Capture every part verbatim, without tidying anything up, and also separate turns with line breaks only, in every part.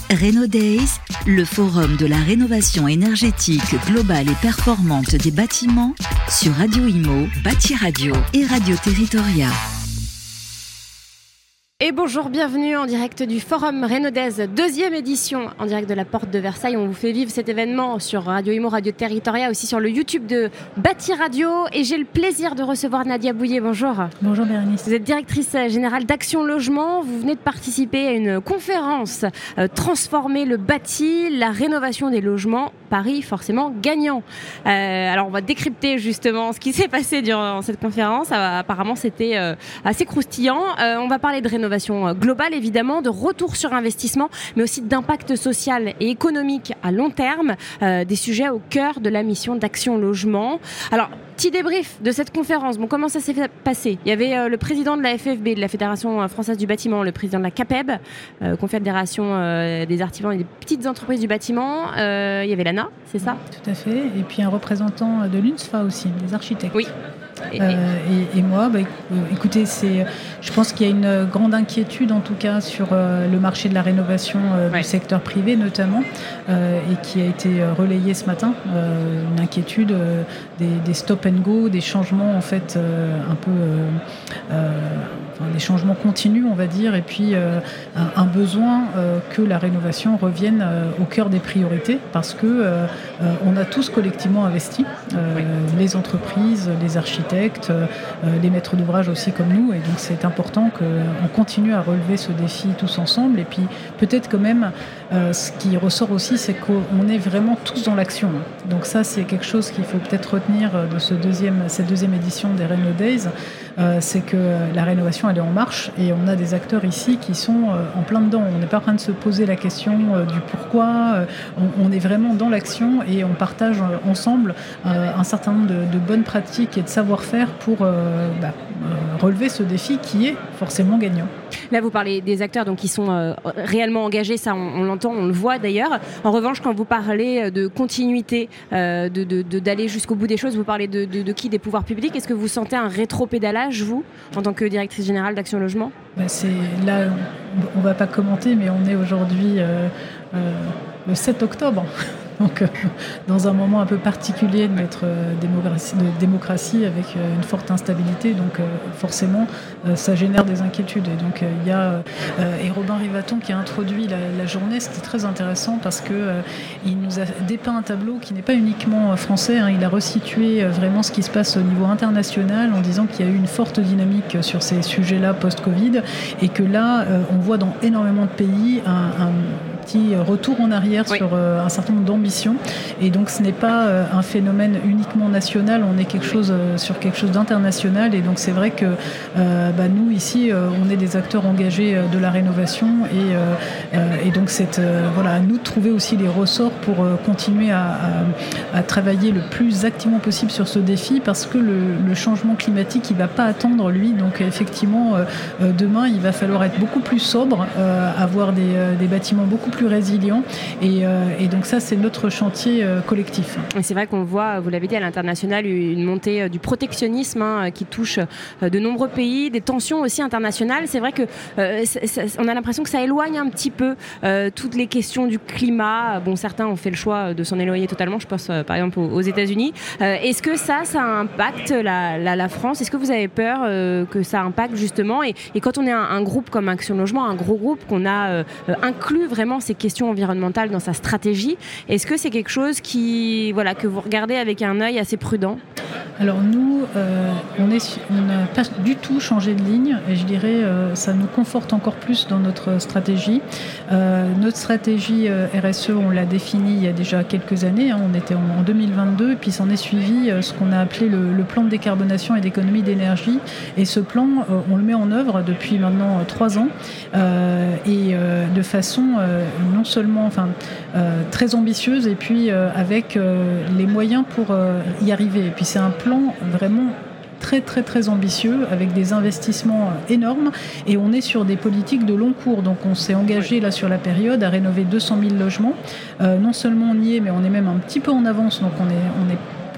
Reno Days, le forum de la rénovation énergétique globale et performante des bâtiments sur Radio Imo, Bâti Radio et Radio Territoria.
Et bonjour, bienvenue en direct du Forum Reno Days, deuxième édition en direct de la Porte de Versailles. On vous fait vivre cet événement sur Radio Imo, Radio Territoria, aussi sur le YouTube de Bâti Radio. Et j'ai le plaisir de recevoir Nadia Bouillet. Bonjour.
Bonjour Bérénice.
Vous êtes directrice générale d'Action Logement. Vous venez de participer à une conférence euh, Transformer le bâti, la rénovation des logements, Paris forcément gagnant. Euh, alors on va décrypter justement ce qui s'est passé durant cette conférence. Euh, apparemment c'était euh, assez croustillant. Euh, on va parler de rénovation globale évidemment, de retour sur investissement, mais aussi d'impact social et économique à long terme, euh, des sujets au cœur de la mission d'Action Logement. Alors, petit débrief de cette conférence. Bon, comment ça s'est passé ? Il y avait euh, le président de la F F B, de la Fédération française du bâtiment, le président de la CAPEB, euh, Confédération euh, des artisans et des petites entreprises du bâtiment. Euh, il y avait l'A N A, c'est ça ?
Tout à fait. Et puis un représentant de l'U N S F A aussi, des architectes.
Oui.
Et, euh, et, et moi, bah, écoutez, c'est, je pense qu'il y a une grande inquiétude en tout cas sur euh, le marché de la rénovation euh, ouais. du secteur privé notamment, euh, et qui a été relayée ce matin. Euh, une inquiétude euh, des, des stop and go, des changements en fait euh, un peu, euh, euh, enfin, des changements continus on va dire, et puis euh, un, un besoin euh, que la rénovation revienne euh, au cœur des priorités, parce que euh, euh, on a tous collectivement investi, euh, les entreprises, les architectes, Euh, les maîtres d'ouvrage aussi comme nous, et donc c'est important qu'on continue à relever ce défi tous ensemble. Et puis peut-être quand même euh, ce qui ressort aussi, c'est qu'on est vraiment tous dans l'action. Donc ça, c'est quelque chose qu'il faut peut-être retenir de ce deuxième, cette deuxième édition des Reno Days, euh, c'est que la rénovation elle est en marche, et on a des acteurs ici qui sont euh, en plein dedans. On n'est pas en train de se poser la question euh, du pourquoi, euh, on, on est vraiment dans l'action, et on partage euh, ensemble euh, un certain nombre de, de bonnes pratiques et de savoir-faire pour euh, bah, euh, relever ce défi qui est forcément gagnant.
Là, vous parlez des acteurs donc, qui sont euh, réellement engagés, ça on, on l'entend, on le voit d'ailleurs. En revanche, quand vous parlez de continuité, euh, de, de, de, d'aller jusqu'au bout des choses, vous parlez de, de, de qui ? Des pouvoirs publics. Est-ce que vous sentez un rétro-pédalage, vous, en tant que directrice générale d'Action Logement ?
Ben c'est, là, on ne va pas commenter, mais on est aujourd'hui euh, euh, le sept octobre. Donc, euh, dans un moment un peu particulier de notre euh, démocratie, de démocratie avec euh, une forte instabilité, donc euh, forcément, euh, ça génère des inquiétudes. Et donc, il euh, y a euh, et Robin Rivaton qui a introduit la, la journée. C'était très intéressant parce que euh, il nous a dépeint un tableau qui n'est pas uniquement français. Hein, il a resitué euh, vraiment ce qui se passe au niveau international en disant qu'il y a eu une forte dynamique sur ces sujets-là post-Covid, et que là, euh, on voit dans énormément de pays un, un petit retour en arrière oui. sur euh, un certain nombre d'ambitions, et donc ce n'est pas euh, un phénomène uniquement national, on est quelque chose, euh, sur quelque chose d'international. Et donc c'est vrai que euh, bah, nous ici euh, on est des acteurs engagés euh, de la rénovation, et, euh, euh, et donc c'est euh, voilà, à nous de trouver aussi les ressorts pour euh, continuer à, à, à travailler le plus activement possible sur ce défi, parce que le, le changement climatique il ne va pas attendre lui. Donc effectivement euh, demain il va falloir être beaucoup plus sobre, euh, avoir des, euh, des bâtiments beaucoup plus résilients, et, euh, et donc ça c'est notre chantier euh, collectif.
Et c'est vrai qu'on voit, vous l'avez dit, à l'international, une montée euh, du protectionnisme hein, qui touche euh, de nombreux pays, des tensions aussi internationales. C'est vrai que euh, c'est, c'est, on a l'impression que ça éloigne un petit peu euh, toutes les questions du climat. Bon, certains ont fait le choix de s'en éloigner totalement, je pense euh, par exemple aux, aux États-Unis. Euh, est-ce que ça, ça impacte la, la, la France ? Est-ce que vous avez peur euh, que ça impacte justement, et, et quand on est un, un groupe comme Action Logement, un gros groupe, qu'on a euh, inclus vraiment ces questions environnementales dans sa stratégie, est-ce que c'est quelque chose qui, voilà, que vous regardez avec un œil assez prudent ?
Alors nous, euh, on est, on n'a pas du tout changé de ligne, et je dirais euh, ça nous conforte encore plus dans notre stratégie. Euh, notre stratégie euh, R S E, on l'a définie il y a déjà quelques années, hein, on était en, en deux mille vingt-deux, et puis s'en est suivi euh, ce qu'on a appelé le, le plan de décarbonation et d'économie d'énergie. Et ce plan, euh, on le met en œuvre depuis maintenant euh, trois ans, euh, et euh, de façon euh, non seulement, enfin, euh, très ambitieuse, et puis euh, avec euh, les moyens pour euh, y arriver. Et puis c'est un plan vraiment très très très ambitieux, avec des investissements énormes, et on est sur des politiques de long cours. Donc on s'est engagé là sur la période à rénover deux cent mille logements. Euh, non seulement on y est, mais on est même un petit peu en avance, donc on est, on est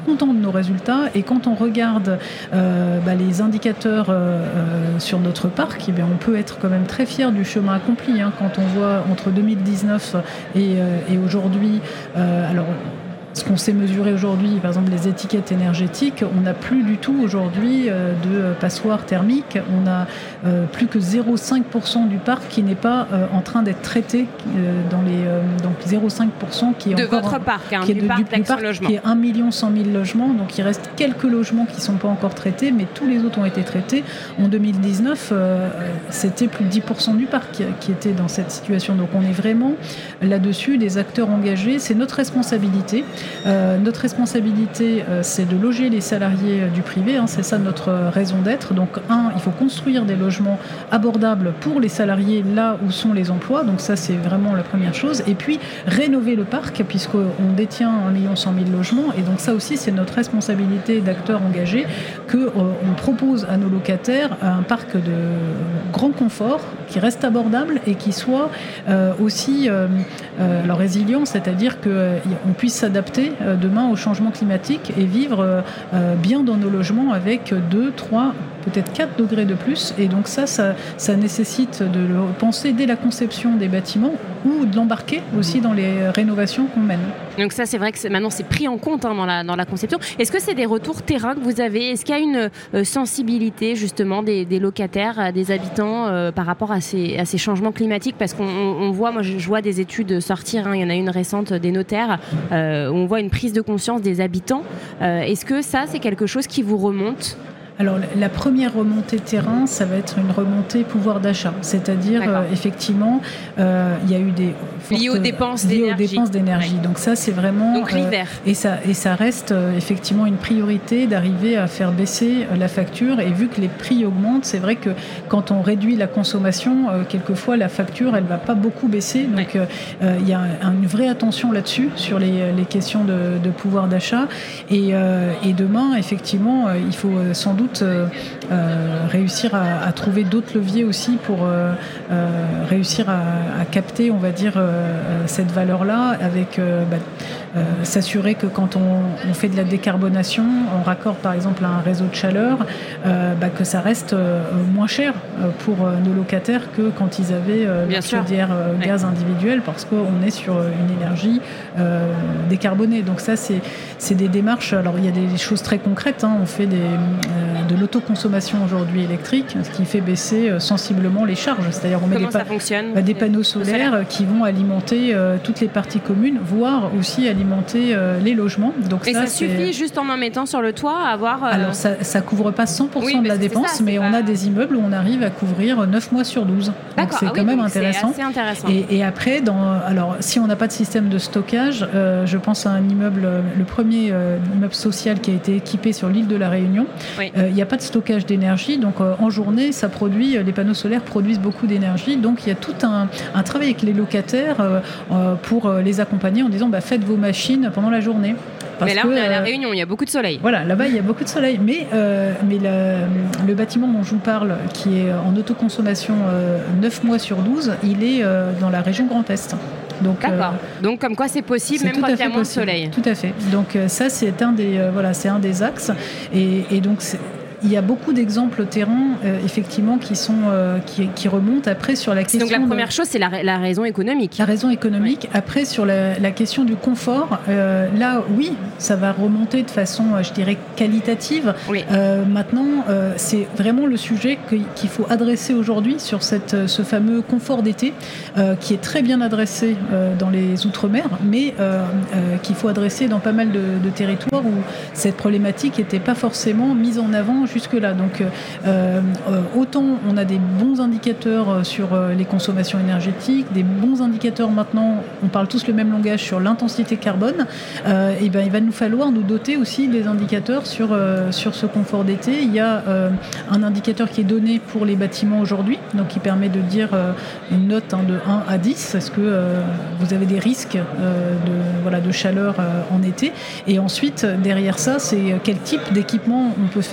contents de nos résultats. Et quand on regarde euh, bah, les indicateurs euh, sur notre parc, eh bien, on peut être quand même très fier du chemin accompli. Hein, quand on voit entre deux mille dix-neuf et, euh, et aujourd'hui, euh, alors ce qu'on sait mesurer aujourd'hui, par exemple les étiquettes énergétiques, on n'a plus du tout aujourd'hui euh, de passoires thermiques. On a euh, plus que zéro virgule cinq pour cent du parc qui n'est pas euh, en train d'être traité euh, dans les euh, donc zéro virgule cinq pour cent qui est
de
encore
votre
en,
parc, hein,
qui est
du
de,
parc
du, du parc
Logement,
qui est un million cent mille logements. Donc il reste quelques logements qui ne sont pas encore traités, mais tous les autres ont été traités. En deux mille dix-neuf, euh, c'était plus de dix pour cent du parc qui, qui était dans cette situation. Donc on est vraiment là-dessus des acteurs engagés. C'est notre responsabilité. Euh, notre responsabilité, euh, c'est de loger les salariés euh, du privé, hein, c'est ça notre euh, raison d'être. Donc, un, il faut construire des logements abordables pour les salariés là où sont les emplois. Donc ça, c'est vraiment la première chose. Et puis, rénover le parc, puisqu'on détient un million cent mille logements. Et donc ça aussi, c'est notre responsabilité d'acteurs engagés, qu'on euh, propose à nos locataires un parc de grand confort, qui reste abordable et qui soit euh, aussi euh, euh, alors résilient, c'est-à-dire qu'on euh, puisse s'adapter euh, demain au changement climatique et vivre euh, bien dans nos logements avec deux, trois, peut-être quatre degrés de plus. Et donc ça, ça, ça nécessite de le penser dès la conception des bâtiments ou de l'embarquer aussi dans les rénovations qu'on mène.
Donc ça, c'est vrai que c'est, maintenant, c'est pris en compte hein, dans, la, dans la conception. Est-ce que c'est des retours terrain que vous avez ? Est-ce qu'il y a une euh, sensibilité justement des, des locataires, euh, des habitants euh, par rapport à ces, à ces changements climatiques ? Parce qu'on on, on voit, moi je, je vois des études sortir, hein, il y en a une récente des notaires, euh, où on voit une prise de conscience des habitants. Euh, est-ce que ça, c'est quelque chose qui vous remonte ?
Alors la première remontée terrain, ça va être une remontée pouvoir d'achat, c'est-à-dire euh, effectivement, euh, il y a eu des
fortes, liées aux dépenses
liées
d'énergie.
Aux dépenses d'énergie. Ouais. Donc ça, c'est vraiment
donc l'hiver.
Euh, et ça et ça reste euh, effectivement une priorité d'arriver à faire baisser euh, la facture. Et vu que les prix augmentent, c'est vrai que quand on réduit la consommation, euh, quelquefois la facture, elle va pas beaucoup baisser. Donc il ouais. euh, y a un, une vraie attention là-dessus sur les, les questions de, de pouvoir d'achat. Et, euh, et demain, effectivement, euh, il faut euh, sans doute Euh, euh, réussir à, à trouver d'autres leviers aussi pour euh, euh, réussir à, à capter, on va dire, euh, cette valeur-là, avec euh, bah, euh, s'assurer que quand on, on fait de la décarbonation, on raccorde par exemple à un réseau de chaleur, euh, bah, que ça reste euh, moins cher pour euh, nos locataires que quand ils avaient euh, leur chaudière euh, gaz ouais. individuelle, parce qu'on est sur une énergie euh, décarbonée. Donc ça, c'est, c'est des démarches. Alors il y a des choses très concrètes, hein. On fait des, euh, de l'autoconsommation aujourd'hui électrique, ce qui fait baisser euh, sensiblement les charges. C'est-à-dire on met
Comment
des, pa-
ça fonctionne
bah, des panneaux solaires solaire. qui vont alimenter euh, toutes les parties communes, voire aussi alimenter euh, les logements. Donc
et ça,
ça
suffit juste en en mettant sur le toit à avoir... Euh...
Alors ça ne couvre pas cent pour cent oui, de la dépense, ça, mais pas... on a des immeubles où on arrive à couvrir neuf mois sur douze.
D'accord.
Donc c'est
ah
quand
oui,
même
donc
intéressant.
C'est assez intéressant.
Et, et après, dans, alors, si on n'a pas de système de stockage, euh, je pense à un immeuble, le premier euh, immeuble social qui a été équipé sur l'île de la Réunion. Il oui. n'y euh, a pas de stockage d'énergie, donc euh, en journée, ça produit, les panneaux solaires produisent beaucoup d'énergie. Donc il y a tout un, un travail avec les locataires euh, euh, pour les accompagner en disant bah, faites vos machines pendant la journée.
Parce mais là, que, on est à La Réunion, il y a beaucoup de soleil.
Voilà, là-bas, il y a beaucoup de soleil. Mais, euh, mais la, le bâtiment dont je vous parle, qui est en autoconsommation euh, neuf mois sur douze, il est euh, dans la région Grand Est. Donc,
D'accord. Euh, Donc, comme quoi c'est possible, c'est même quand il y a moins de soleil.
Tout à fait. Donc, euh, ça, c'est un des, euh, voilà, c'est un des axes. Et, et donc, c'est... il y a beaucoup d'exemples terrain, euh, effectivement, qui, sont, euh, qui, qui remontent après sur la question...
Donc la première
de...
chose, c'est la, la raison économique.
La raison économique. Oui. Après, sur la, la question du confort, euh, là, oui, ça va remonter de façon, je dirais, qualitative.
Oui.
Euh, maintenant, euh, c'est vraiment le sujet que, qu'il faut adresser aujourd'hui sur cette, ce fameux confort d'été, euh, qui est très bien adressé euh, dans les Outre-mer, mais euh, euh, qu'il faut adresser dans pas mal de, de territoires où cette problématique n'était pas forcément mise en avant jusque-là. Donc, euh, autant on a des bons indicateurs sur les consommations énergétiques, des bons indicateurs maintenant, on parle tous le même langage sur l'intensité carbone, euh, et ben, il va nous falloir nous doter aussi des indicateurs sur, euh, sur ce confort d'été. Il y a euh, un indicateur qui est donné pour les bâtiments aujourd'hui, donc qui permet de dire euh, une note hein, de un à dix, est-ce que euh, vous avez des risques euh, de, voilà, de chaleur euh, en été, et ensuite derrière ça, c'est quel type d'équipement on peut faire pour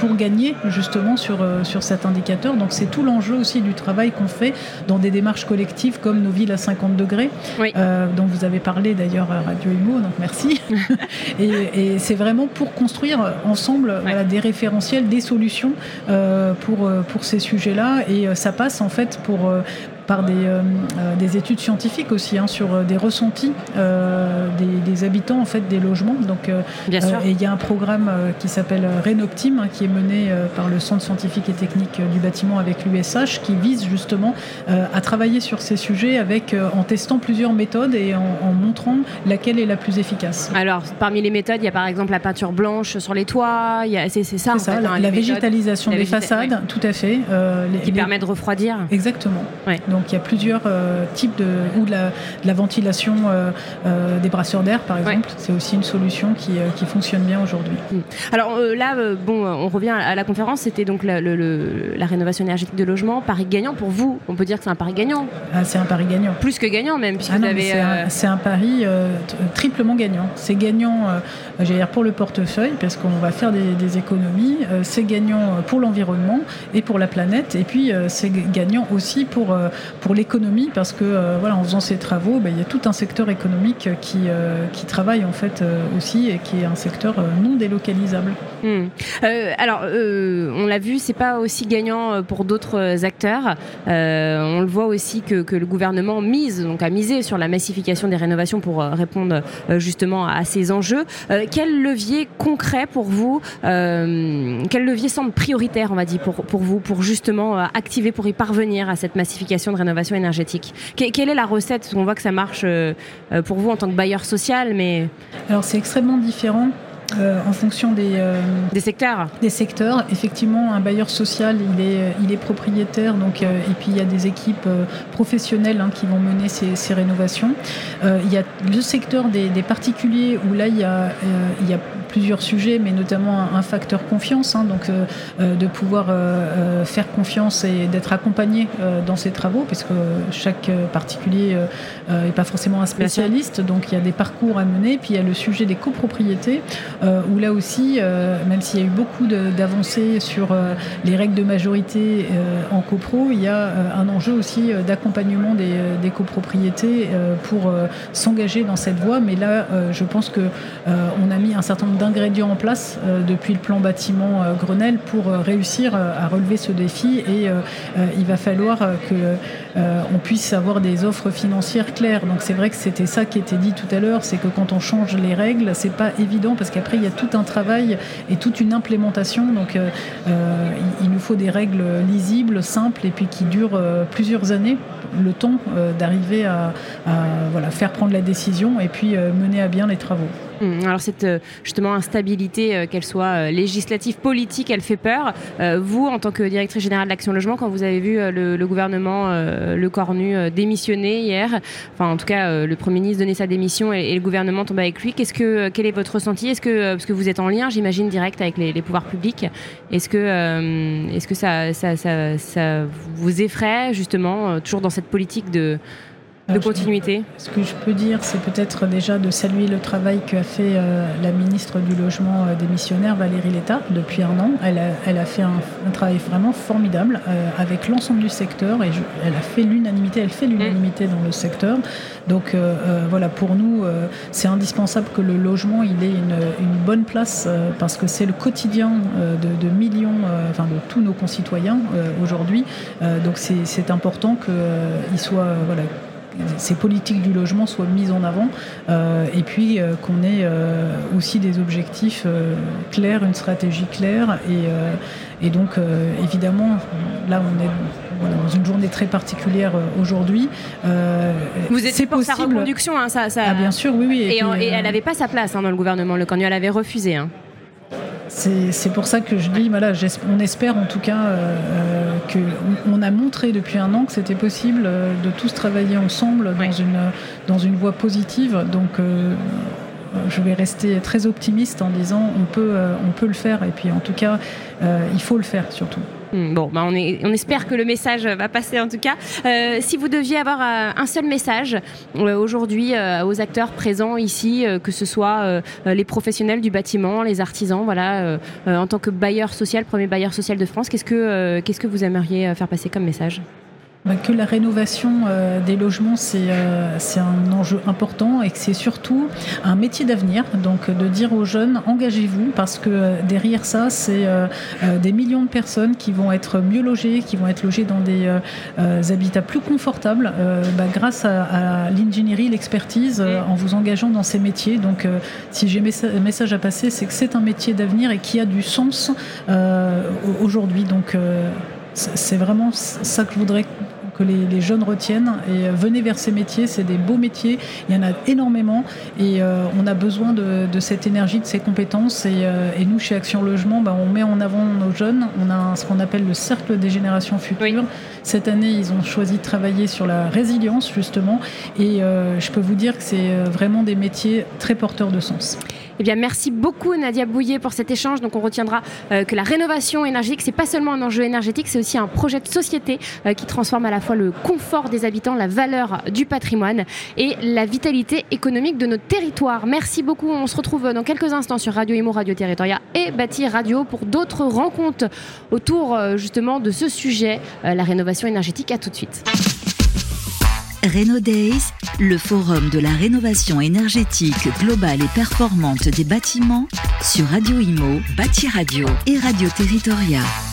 pour gagner justement sur, euh, sur cet indicateur. Donc c'est tout l'enjeu aussi du travail qu'on fait dans des démarches collectives comme nos villes à cinquante degrés, oui. euh, dont vous avez parlé d'ailleurs à Radio Imo, donc merci. et, et c'est vraiment pour construire ensemble ouais. voilà, des référentiels, des solutions euh, pour, pour ces sujets-là. Et euh, ça passe en fait pour... Euh, par des, euh, des études scientifiques aussi, hein, sur des ressentis euh, des, des habitants en fait, des logements. Donc, euh,
Bien sûr.
Et il y a un programme euh, qui s'appelle Rénoptim, hein, qui est mené euh, par le Centre scientifique et technique du bâtiment avec l'U S H, qui vise justement euh, à travailler sur ces sujets avec, euh, en testant plusieurs méthodes et en, en montrant laquelle est la plus efficace.
Alors, parmi les méthodes, il y a par exemple la peinture blanche sur les toits, il y a, c'est, c'est ça,
c'est
en
ça
fait,
la,
hein,
la
les
végétalisation
méthodes,
des
la végéta-
façades,
ouais.
tout à fait. Euh, les,
qui
les...
permet de refroidir.
Exactement.
Ouais.
Donc il y a plusieurs euh, types de... ou de la, de la ventilation euh, euh, des brasseurs d'air, par exemple. Ouais. C'est aussi une solution qui, euh, qui fonctionne bien aujourd'hui.
Alors euh, là, euh, bon, on revient à la conférence. C'était donc la, le, le, la rénovation énergétique de logement. Pari gagnant pour vous. On peut dire que c'est un pari gagnant.
Ah, c'est un pari gagnant.
Plus que gagnant même. Puisque
ah non,
vous avez,
c'est, euh... un, c'est un pari euh, t- triplement gagnant. C'est gagnant euh, j'allais dire pour le portefeuille parce qu'on va faire des, des économies. Euh, c'est gagnant pour l'environnement et pour la planète. Et puis euh, c'est gagnant aussi pour, euh, pour l'économie parce que euh, voilà, en faisant ces travaux, bah, il y a tout un secteur économique qui, euh, qui travaille en fait euh, aussi et qui est un secteur euh, non délocalisable.
Mmh. Euh, alors, euh, on l'a vu, c'est pas aussi gagnant pour d'autres acteurs. Euh, on le voit aussi que, que le gouvernement mise, donc a misé sur la massification des rénovations pour répondre euh, justement à ces enjeux. Euh, quel levier concret pour vous, euh, quel levier semble prioritaire, on va dire, pour, pour vous, pour justement euh, activer, pour y parvenir à cette massification de rénovation énergétique? Que, quelle est la recette? On voit que ça marche euh, pour vous en tant que bailleur social, mais...
Alors, c'est extrêmement différent. Euh, en fonction des, euh,
des secteurs.
Des secteurs, effectivement, un bailleur social, il est, il est propriétaire, donc, euh, et puis il y a des équipes euh, professionnelles hein, qui vont mener ces, ces rénovations. Euh, il y a le secteur des, des particuliers où là il y a, euh, il y a plusieurs sujets, mais notamment un, un facteur confiance, hein, donc euh, euh, de pouvoir euh, faire confiance et d'être accompagné euh, dans ces travaux, parce que chaque particulier n'est euh, pas forcément un spécialiste, donc il y a des parcours à mener. Puis il y a le sujet des copropriétés. Euh, où là aussi, euh, même s'il y a eu beaucoup de, d'avancées sur euh, les règles de majorité euh, en copro, il y a euh, un enjeu aussi euh, d'accompagnement des, des copropriétés euh, pour euh, s'engager dans cette voie. Mais là, euh, je pense qu'on euh, a mis un certain nombre d'ingrédients en place euh, depuis le plan bâtiment euh, Grenelle pour euh, réussir euh, à relever ce défi. Et euh, euh, il va falloir euh, qu'on euh, puisse avoir des offres financières claires. Donc c'est vrai que c'était ça qui était dit tout à l'heure, c'est que quand on change les règles, c'est pas évident parce qu'après il y a tout un travail et toute une implémentation, donc euh, euh, il, il nous faut des règles lisibles, simples et puis qui durent euh, plusieurs années, le temps euh, d'arriver à, à voilà, faire prendre la décision et puis euh, mener à bien les travaux.
Alors cette justement instabilité, qu'elle soit législative, politique, elle fait peur. Vous, en tant que directrice générale d'Action Logement, quand vous avez vu le, le gouvernement Le Cornu démissionner hier, enfin en tout cas le Premier ministre donner sa démission et, et le gouvernement tomber avec lui, qu'est-ce que, quel est votre ressenti? Est-ce que, parce que vous êtes en lien, j'imagine, direct avec les, les pouvoirs publics, est-ce que, euh, est-ce que ça, ça, ça, ça vous effraie justement, toujours dans cette politique de... de continuité?
Ce que je peux dire, c'est peut-être déjà de saluer le travail qu'a fait euh, la ministre du Logement euh, démissionnaire, Valérie Létard, depuis un an. Elle a, elle a fait un, un travail vraiment formidable euh, avec l'ensemble du secteur et je, elle a fait l'unanimité, elle fait l'unanimité dans le secteur. Donc euh, euh, voilà, pour nous, euh, c'est indispensable que le logement il ait une, une bonne place euh, parce que c'est le quotidien euh, de, de millions, euh, enfin de tous nos concitoyens euh, aujourd'hui. Euh, donc c'est, c'est important qu'il euh, soit euh, voilà. ces politiques du logement soient mises en avant euh, et puis euh, qu'on ait euh, aussi des objectifs euh, clairs, une stratégie claire et, euh, et donc euh, évidemment là on est voilà, dans une journée très particulière euh, aujourd'hui. Euh,
Vous étiez pour possible. Sa reconduction, hein, ça, ça...
Ah bien sûr, oui, oui.
Et,
et, puis,
et
euh...
elle n'avait pas sa place hein, dans le gouvernement, Le Cornu, elle avait refusé. Hein.
C'est, c'est pour ça que je dis, voilà, on espère en tout cas euh, qu'on on a montré depuis un an que c'était possible euh, de tous travailler ensemble dans, oui. une, dans une voie positive. Donc euh, je vais rester très optimiste en disant on peut, euh, on peut le faire et puis en tout cas euh, il faut le faire surtout.
Bon, bah on, est, on espère que le message va passer en tout cas. Euh, si vous deviez avoir euh, un seul message euh, aujourd'hui euh, aux acteurs présents ici, euh, que ce soit euh, les professionnels du bâtiment, les artisans, voilà, euh, euh, en tant que bailleur social, premier bailleur social de France, qu'est-ce que, euh, qu'est-ce que vous aimeriez faire passer comme message ?
Que la rénovation euh, des logements, c'est, euh, c'est un enjeu important et que c'est surtout un métier d'avenir. Donc de dire aux jeunes, engagez-vous, parce que euh, derrière ça, c'est euh, euh, des millions de personnes qui vont être mieux logées, qui vont être logées dans des euh, euh, habitats plus confortables euh, bah, grâce à, à l'ingénierie, l'expertise, euh, en vous engageant dans ces métiers. Donc euh, si j'ai un message à passer, c'est que c'est un métier d'avenir et qui a du sens euh, aujourd'hui. Donc euh, c'est vraiment ça que je voudrais que les, les jeunes retiennent, et venez vers ces métiers, c'est des beaux métiers, il y en a énormément et euh, on a besoin de, de cette énergie, de ces compétences et, euh, et nous chez Action Logement, bah, on met en avant nos jeunes, on a un, ce qu'on appelle le cercle des générations futures. Oui. Cette année ils ont choisi de travailler sur la résilience justement et euh, je peux vous dire que c'est vraiment des métiers très porteurs de sens.
Eh bien, merci beaucoup Nadia Bouillet pour cet échange. Donc on retiendra euh, que la rénovation énergétique, c'est pas seulement un enjeu énergétique, c'est aussi un projet de société euh, qui transforme à la fois le confort des habitants, la valeur du patrimoine et la vitalité économique de notre territoire. Merci beaucoup. On se retrouve dans quelques instants sur Radio Imo, Radio Territoria et Bâti Radio pour d'autres rencontres autour euh, justement de ce sujet, euh, la rénovation énergétique. À tout de suite.
Reno Days, le forum de la rénovation énergétique globale et performante des bâtiments sur Radio Imo, Bâti Radio et Radio Territoria.